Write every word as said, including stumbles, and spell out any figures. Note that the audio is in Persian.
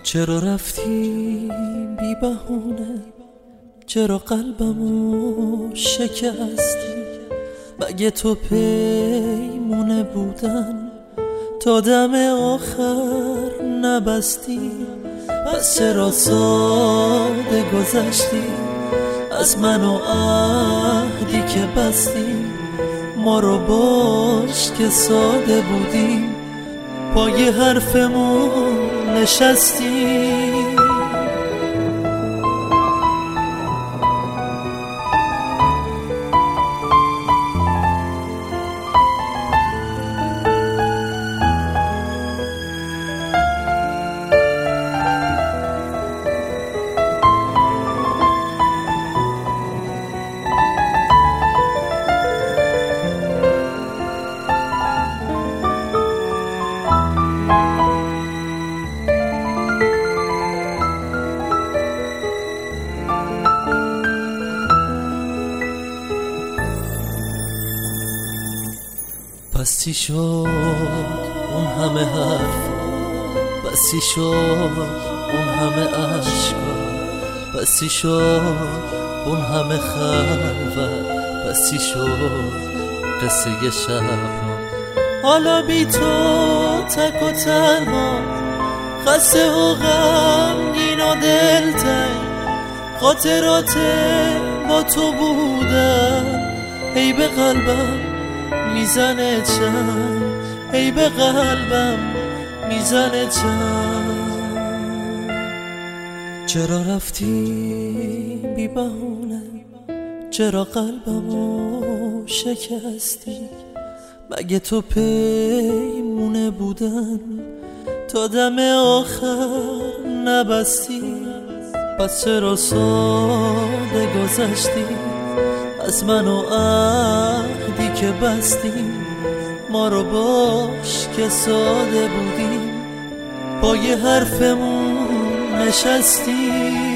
چرا رفتی بی بهونه، چرا قلبمو شکستی؟ مگه تو پیمونه بودن تا دم آخر نبستی؟ پس چرا ساده گذشتی از من و عهدی که بستی؟ ما رو باش که ساده بودیم، پای حرفمون نشستی. پس چی شد اون همه حرف، پس چی شد اون همه عشقا، پس چی شد اون همه خلوت، پس چی شد قصه شبا؟ حالا بی تو تک و تنها، خسته و غمگین و دلتنگ، خاطرات با تو بودن ای به قلبم میزنه چند، ای به قلبم میزنه چند. چرا رفتی بی بهونه، چرا قلبمو شکستی؟ مگه تو پیمونه بودن تا دم آخر نبستی؟ پس چرا ساده گذشتی از من و عهدی که بستیم؟ ما رو باش که ساده بودیم، پای حرفمون نشستی.